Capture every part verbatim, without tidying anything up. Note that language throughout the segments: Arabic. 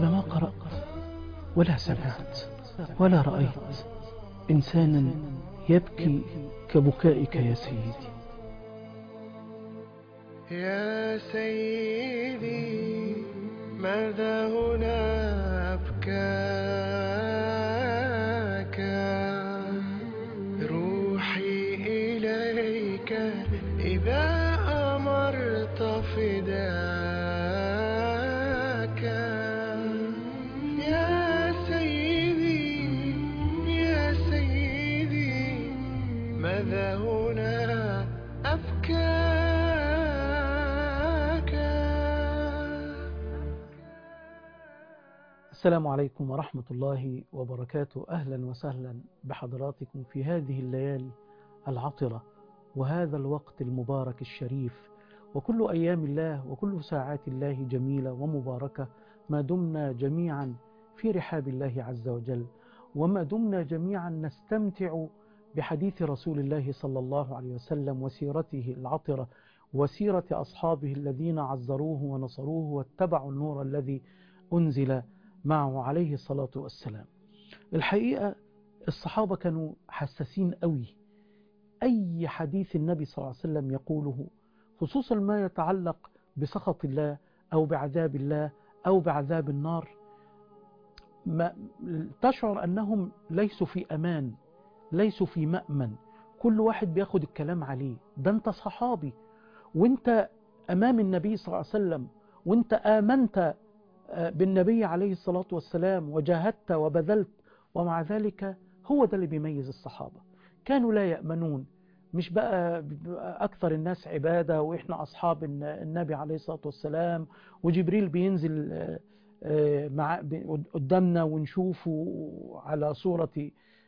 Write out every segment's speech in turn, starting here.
أنا ما قرأت ولا سمعت ولا رأيت إنسانا يبكي كبكائك يا سيدي. يا سيدي ماذا هنا أبكاك؟ روحي إليك إذا أمرت فداك. يا سيدي يا سيدي ماذا هنا أبكاك؟ السلام عليكم ورحمة الله وبركاته. أهلا وسهلا بحضراتكم في هذه الليالي العطرة وهذا الوقت المبارك الشريف، وكل أيام الله وكل ساعات الله جميلة ومباركة ما دمنا جميعا في رحاب الله عز وجل، وما دمنا جميعا نستمتع بحديث رسول الله صلى الله عليه وسلم وسيرته العطرة وسيرة أصحابه الذين عزروه ونصروه واتبعوا النور الذي أنزل معه عليه الصلاة والسلام. الحقيقة الصحابة كانوا حساسين قوي، أي حديث النبي صلى الله عليه وسلم يقوله خصوصا ما يتعلق بسخط الله أو بعذاب الله أو بعذاب النار، ما تشعر أنهم ليسوا في أمان، ليسوا في مأمن، كل واحد بياخد الكلام عليه. ده أنت صحابي وأنت أمام النبي صلى الله عليه وسلم وأنت آمنت بالنبي عليه الصلاة والسلام وجاهدت وبذلت، ومع ذلك هو ده اللي بيميز الصحابة. كانوا لا يأمنون، مش بقى أكثر الناس عبادة وإحنا أصحاب النبي عليه الصلاة والسلام وجبريل بينزل مع قدامنا ونشوفه على صورة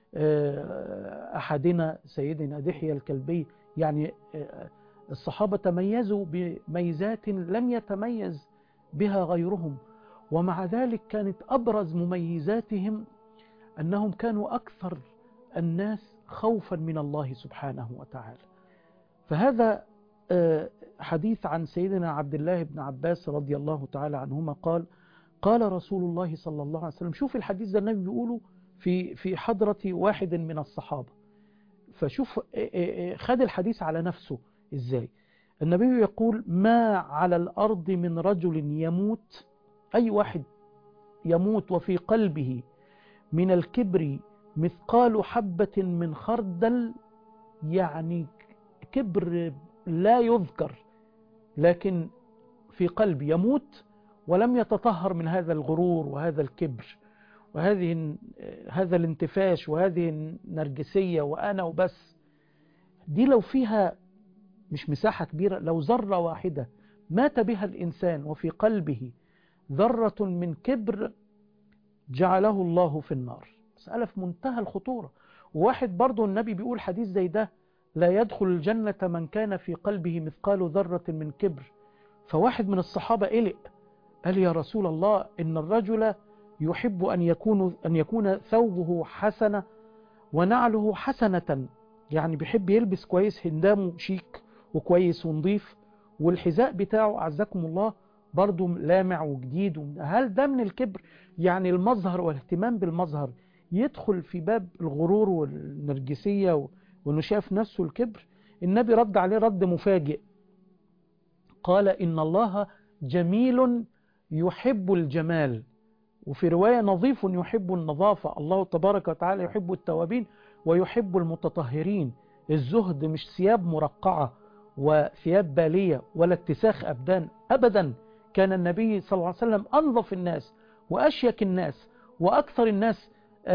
أحدنا سيدنا دحية الكلبي. يعني الصحابة تميزوا بميزات لم يتميز بها غيرهم، ومع ذلك كانت أبرز مميزاتهم أنهم كانوا أكثر الناس خوفا من الله سبحانه وتعالى. فهذا حديث عن سيدنا عبد الله بن عباس رضي الله تعالى عنهما قال قال رسول الله صلى الله عليه وسلم. شوف الحديث ده النبي بيقوله في في حضرة واحد من الصحابة، فشوف خد الحديث على نفسه إزاي. النبي يقول ما على الأرض من رجل يموت، أي واحد يموت وفي قلبه من الكبر مثقال حبة من خردل، يعني كبر لا يذكر، لكن في قلب يموت ولم يتطهر من هذا الغرور وهذا الكبر وهذه هذا الانتفاش وهذه النرجسية وأنا وبس. دي لو فيها مش مساحة كبيرة، لو ذرة واحدة مات بها الإنسان وفي قلبه ذرة من كبر جعله الله في النار. مسألة في منتهى الخطورة. وواحد برضو النبي بيقول حديث زي ده لا يدخل الجنة من كان في قلبه مثقال ذرة من كبر. فواحد من الصحابة قلق، قال يا رسول الله إن الرجل يحب أن يكون, أن يكون ثوبه حسنة ونعله حسنة، يعني بيحب يلبس كويس، هندامه شيك وكويس ونضيف، والحذاء بتاعه أعزكم الله برضو لامع وجديد. هل ده من الكبر؟ يعني المظهر والاهتمام بالمظهر يدخل في باب الغرور والنرجسية وانه شاف نفسه الكبر؟ النبي رد عليه رد مفاجئ، قال إن الله جميل يحب الجمال، وفي رواية نظيف يحب النظافة. الله تبارك وتعالى يحب التوابين ويحب المتطهرين. الزهد مش ثياب مرقعة وثياب بالية ولا اتساخ أبدان أبدا. كان النبي صلى الله عليه وسلم أنظف الناس وأشيك الناس وأكثر الناس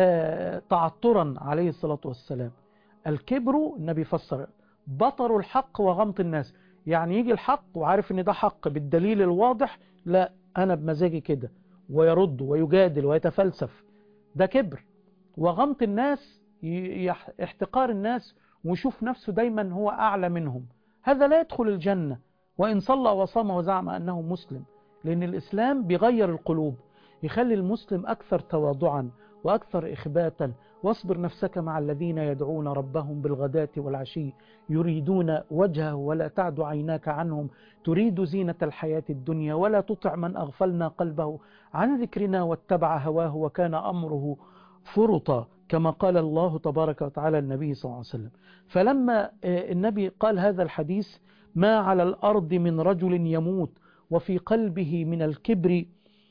تعطرا عليه الصلاة والسلام. الكبر النبي فسر بطر الحق وغمط الناس، يعني يجي الحق وعارف ان ده حق بالدليل الواضح، لا أنا بمزاجي كده، ويرد ويجادل ويتفلسف، ده كبر. وغمط الناس احتقار الناس ويشوف نفسه دايما هو أعلى منهم، هذا لا يدخل الجنة وإن صلى وصام وزعم أنه مسلم. لأن الإسلام بيغير القلوب، يخلي المسلم أكثر تواضعا وأكثر إخباتا واصبر نفسك مع الذين يدعون ربهم بالغداة والعشي يريدون وجهه ولا تعد عيناك عنهم تريد زينة الحياة الدنيا ولا تطع من أغفلنا قلبه عن ذكرنا واتبع هواه وكان أمره فرطا، كما قال الله تبارك وتعالى النبي صلى الله عليه وسلم. فلما النبي قال هذا الحديث: ما على الأرض من رجل يموت وفي قلبه من الكبر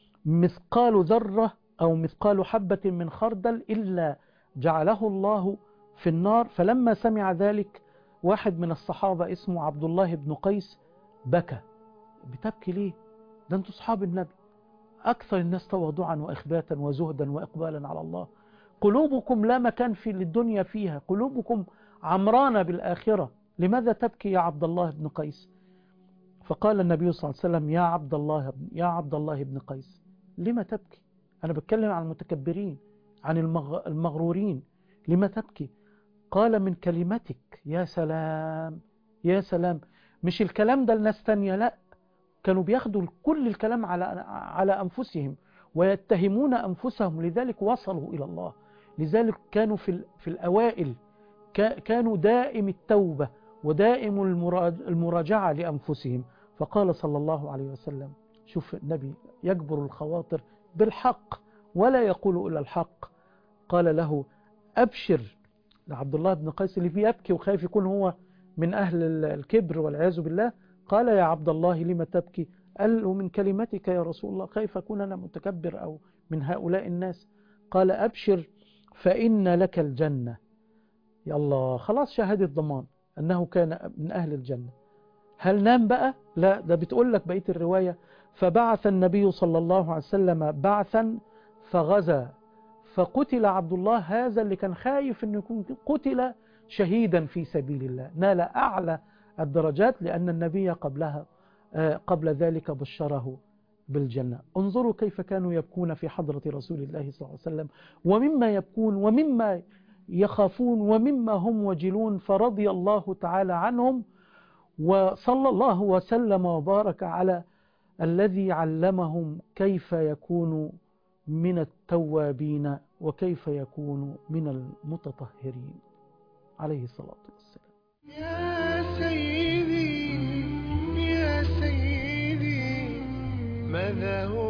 مثقال ذرة أو مثقال حبة من خردل إلا جعله الله في النار. فلما سمع ذلك واحد من الصحابة اسمه عبد الله بن قيس بكى. بتبكي ليه؟ ده انتوا صحاب النبي، أكثر الناس تواضعا وإخباتا وزهدا وإقبالا على الله، قلوبكم لا مكان في للدنيا فيها، قلوبكم عمرانة بالآخرة، لماذا تبكي يا عبد الله بن قيس؟ فقال النبي صلى الله عليه وسلم: يا عبد الله يا عبد الله بن قيس لما تبكي؟ أنا بتكلم عن المتكبرين، عن المغرورين، لما تبكي؟ قال: من كلمتك. يا سلام يا سلام، مش الكلام ده لناس تانية، لا، كانوا بياخدوا كل الكلام على على أنفسهم ويتهمون أنفسهم، لذلك وصلوا إلى الله. لذلك كانوا في في الأوائل كانوا دائم التوبة ودائم المراجعة لأنفسهم. فقال صلى الله عليه وسلم، شوف النبي يجبر الخواطر بالحق ولا يقول إلا الحق، قال له: أبشر، لعبد الله بن قيس اللي بيبكي وخايف يكون هو من أهل الكبر والعياذ بالله، قال: يا عبد الله لما تبكي؟ قال له: من كلمتك يا رسول الله، خايف أكون أنا متكبر أو من هؤلاء الناس. قال: أبشر فإن لك الجنة. يا الله، خلاص شهادة ضمان أنه كان من أهل الجنة. هل نام بقى؟ لا، ده بتقول لك بقية الرواية: فبعث النبي صلى الله عليه وسلم بعثا فغزا فقتل عبد الله، هذا اللي كان خايف أنه يكون قتل شهيدا في سبيل الله، نال أعلى الدرجات لأن النبي قبلها قبل ذلك بشره بالجنة. انظروا كيف كانوا يبكون في حضرة رسول الله صلى الله عليه وسلم، ومما يبكون ومما يخافون ومما هم وجلون، فرضي الله تعالى عنهم، وصلى الله وسلم وبارك على الذي علمهم كيف يكونوا من التوابين وكيف يكونوا من المتطهرين عليه الصلاة والسلام. يا سيدي يا سيدي ماذا هو